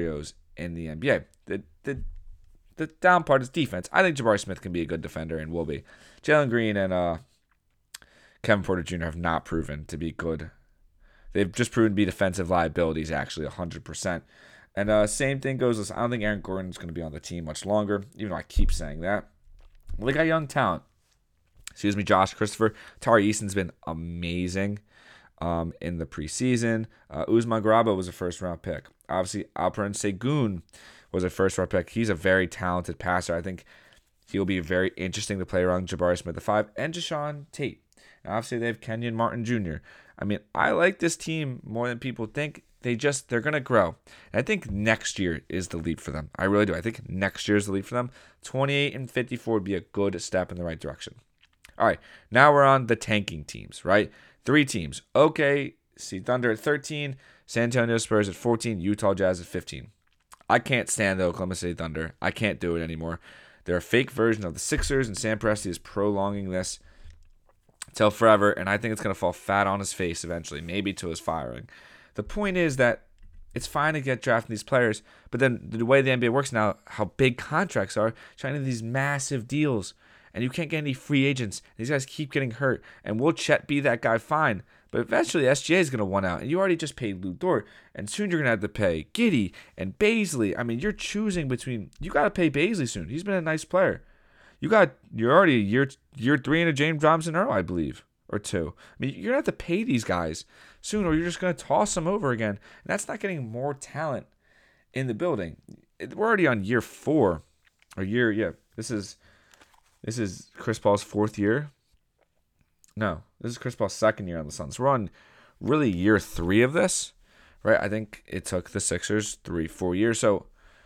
in the N B A. The the the down part is defense. I think Jabari Smith can be a good defender and will be. Jalen Green and uh, Kevin Porter Junior have not proven to be good. They've just proven to be defensive liabilities, actually, one hundred percent. And uh, same thing goes with, I don't think Aaron Gordon's going to be on the team much longer, even though I keep saying that. Well, they got young talent. Excuse me, Josh Christopher. Tari Eason's been amazing um, in the preseason. Uh, Usman Garaba was a first-round pick. Obviously, Alperen Sengun was a first-round pick. He's a very talented passer. I think he'll be very interesting to play around Jabari Smith at five and Jashawn Tate. And obviously, they have Kenyon Martin Junior I mean, I like this team more than people think. They just, they're going to grow. And I think next year is the leap for them. I really do. I think next year is the leap for them. twenty-eight and fifty-four would be a good step in the right direction. All right, now we're on the tanking teams, right? Three teams. O K C Thunder at thirteen, San Antonio Spurs at fourteen, Utah Jazz at fifteen. I can't stand the Oklahoma City Thunder. I can't do it anymore. They're a fake version of the Sixers, and Sam Presti is prolonging this till forever, and I think it's going to fall fat on his face eventually, maybe to his firing. The point is that it's fine to get drafting these players, but then the way the N B A works now, how big contracts are, trying to do these massive deals, and you can't get any free agents. These guys keep getting hurt, and will Chet be that guy? Fine, but eventually S G A is going to want out, and you already just paid Lou Dort, and soon you're going to have to pay Giddey and Baisley. I mean, you're choosing between, you got to pay Baisley soon. He's been a nice player. You got, you're already year year three into James Robinson Earl, I believe, or two. I mean, you're going to have to pay these guys soon, or you're just going to toss them over again. And that's not getting more talent in the building. We're already on year four, or year, yeah. This is this is Chris Paul's fourth year. No, this is Chris Paul's second year on the Suns. We're on really year three of this, right? I think it took the Sixers three, four years. So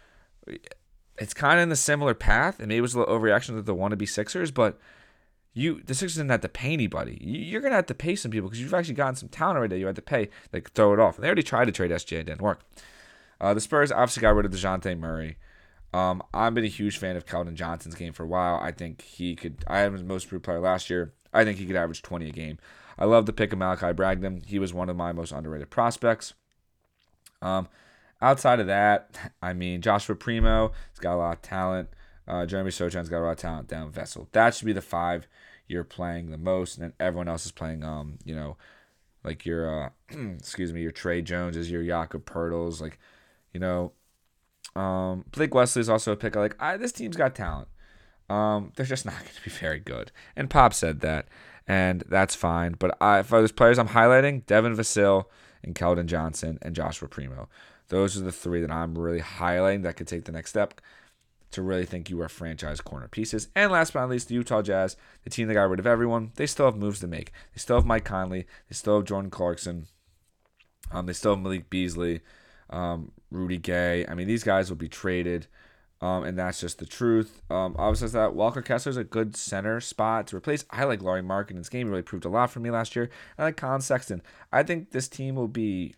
it's kind of in the similar path, and maybe it was a little overreaction to the wannabe Sixers, but you, the Sixers didn't have to pay anybody. You're going to have to pay some people because you've actually gotten some talent already that you had to pay, like throw it off. And they already tried to trade S G A, it didn't work. Uh, the Spurs obviously got rid of DeJounte Murray. Um, I've been a huge fan of Keldon Johnson's game for a while. I think he could, I had him as most improved player last year. I think he could average twenty a game. I love the pick of Malachi Brogdon. He was one of my most underrated prospects. Um, Outside of that, I mean, Joshua Primo has got a lot of talent. Uh, Jeremy Sochan's got a lot of talent down Vessel. That should be the five you're playing the most, and then everyone else is playing, um, you know, like your, uh, excuse me, your Trey Joneses, your Jakob Poeltls, like, you know, um, Blake Wesley is also a pick. Like, I, this team's got talent. Um, they're just not going to be very good, and Pop said that, and that's fine. But I, for those players I'm highlighting, Devin Vassell and Keldon Johnson and Joshua Primo. Those are the three that I'm really highlighting that could take the next step to really think you are franchise corner pieces. And last but not least, the Utah Jazz, the team that got rid of everyone, they still have moves to make. They still have Mike Conley. They still have Jordan Clarkson. Um, they still have Malik Beasley, um, Rudy Gay. I mean, these guys will be traded, um, and that's just the truth. Um, obviously, that Walker Kessler's a good center spot to replace. I like Lauri Markkanen's game. He really proved a lot for me last year. I like Colin Sexton. I think this team will be,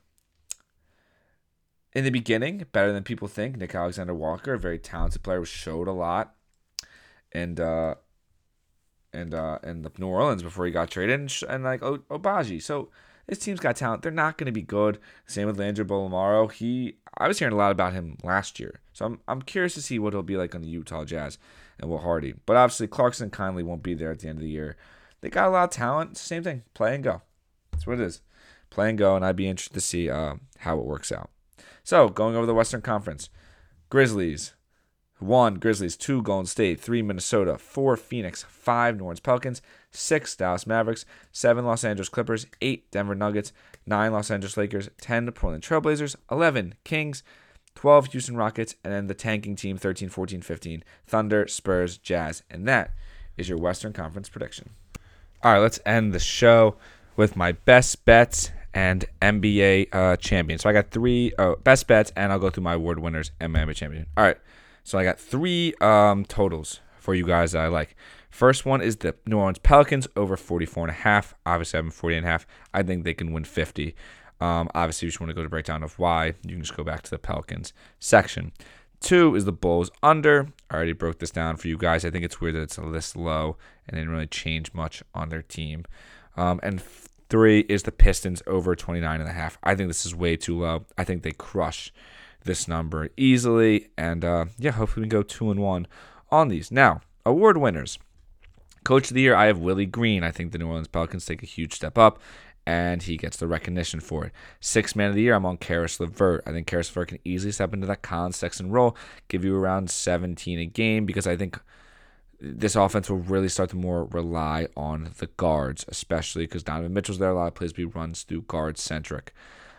in the beginning, better than people think. Nick Alexander-Walker, a very talented player, was showed a lot, and uh, and uh, and the New Orleans before he got traded, and, and like o- Obaji. So this team's got talent. They're not going to be good. Same with Landry Bolomaro. He, I was hearing a lot about him last year, so I'm I'm curious to see what he'll be like on the Utah Jazz and Will Hardy. But obviously, Clarkson and Conley won't be there at the end of the year. They got a lot of talent. Same thing. Play and go. That's what it is. Play and go, and I'd be interested to see uh, how it works out. So, going over the Western Conference, Grizzlies, one, Grizzlies, two, Golden State, three, Minnesota, four, Phoenix, five, New Orleans Pelicans, six, Dallas Mavericks, seven, Los Angeles Clippers, eight, Denver Nuggets, nine, Los Angeles Lakers, ten, Portland Trailblazers, eleven, Kings, twelve, Houston Rockets, and then the tanking team, thirteen, fourteen, fifteen, Thunder, Spurs, Jazz. And that is your Western Conference prediction. All right, let's end the show with my best bets and N B A uh, champion. So I got three oh, best bets, and I'll go through my award winners and my N B A champion. All right, so I got three um, totals for you guys that I like. First one is the New Orleans Pelicans over forty-four and a half. Obviously, I have them forty and a half. I think they can win fifty. Um, obviously, you just want to go to breakdown of why. You can just go back to the Pelicans section. Two is the Bulls under. I already broke this down for you guys. I think it's weird that it's this low and didn't really change much on their team. Um, and Three is the Pistons over twenty-nine and a half. I think this is way too low. I think they crush this number easily. And uh, yeah, hopefully we can go two and one on these. Now, award winners. Coach of the year, I have Willie Green. I think the New Orleans Pelicans take a huge step up, and he gets the recognition for it. Sixth man of the year, I'm on Karis LeVert. I think Karis LeVert can easily step into that Colin Sexton role, give you around seventeen a game, because I think this offense will really start to more rely on the guards, especially because Donovan Mitchell's there. A lot of plays he runs through guard-centric.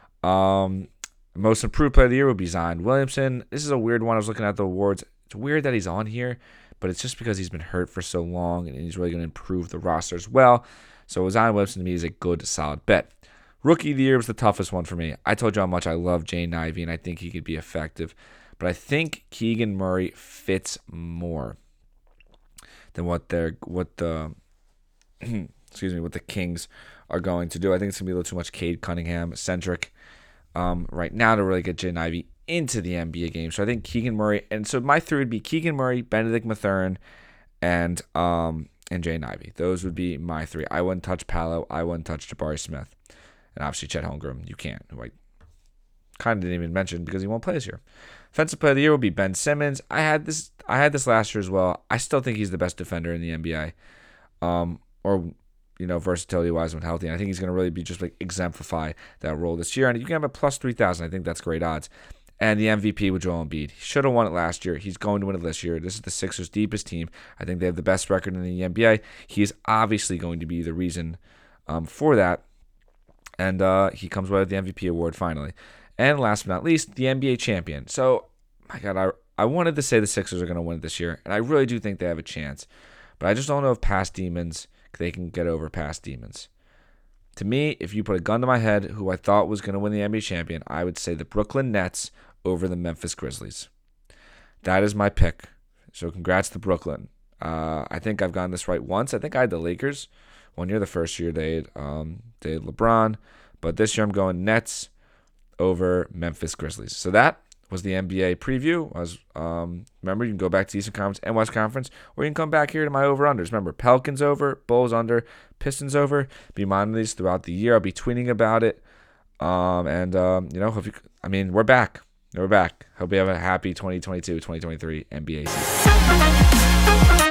Um, most improved player of the year would be Zion Williamson. This is a weird one. I was looking at the awards. It's weird that he's on here, but it's just because he's been hurt for so long, and he's really going to improve the roster as well. So Zion Williamson to me is a good, solid bet. Rookie of the year was the toughest one for me. I told you how much I love Jaden Ivey, and I think he could be effective. But I think Keegan Murray fits more than what they're what the excuse me what the Kings are going to do. I think it's gonna be a little too much Cade Cunningham centric um, right now to really get Jaden Ivey into the N B A game. So I think Keegan Murray, and so my three would be Keegan Murray, Benedict Mathurin, and um and Jaden Ivey. Those would be my three. I wouldn't touch Paolo. I wouldn't touch Jabari Smith, and obviously Chet Holmgren. You can't. Who I kind of didn't even mention because he won't play this year. Offensive player of the year will be Ben Simmons. I had this. I had this last year as well. I still think he's the best defender in the N B A, um, or you know, versatility wise when healthy. And I think he's going to really be just like exemplify that role this year. And you can have a plus three thousand. I think that's great odds. And the M V P with Joel Embiid. He should have won it last year. He's going to win it this year. This is the Sixers' deepest team. I think they have the best record in the N B A. He is obviously going to be the reason um, for that. And uh, he comes away with the M V P award finally. And last but not least, the N B A champion. So, my God, I, I wanted to say the Sixers are going to win it this year. And I really do think they have a chance. But I just don't know if past demons, they can get over past demons. To me, if you put a gun to my head who I thought was going to win the N B A champion, I would say the Brooklyn Nets over the Memphis Grizzlies. That is my pick. So congrats to Brooklyn. Uh, I think I've gotten this right once. I think I had the Lakers one year. The first year they had, um, they had LeBron. But this year I'm going Nets over Memphis Grizzlies. So that was the N B A preview. I was, um, remember, you can go back to Eastern Conference and West Conference, or you can come back here to my over-unders. Remember, Pelicans over, Bulls under, Pistons over. Be monitoring these throughout the year. I'll be tweeting about it. Um, and, um, you know, hope you, I mean, we're back. We're back. Hope you have a happy twenty twenty-two twenty twenty-three N B A season.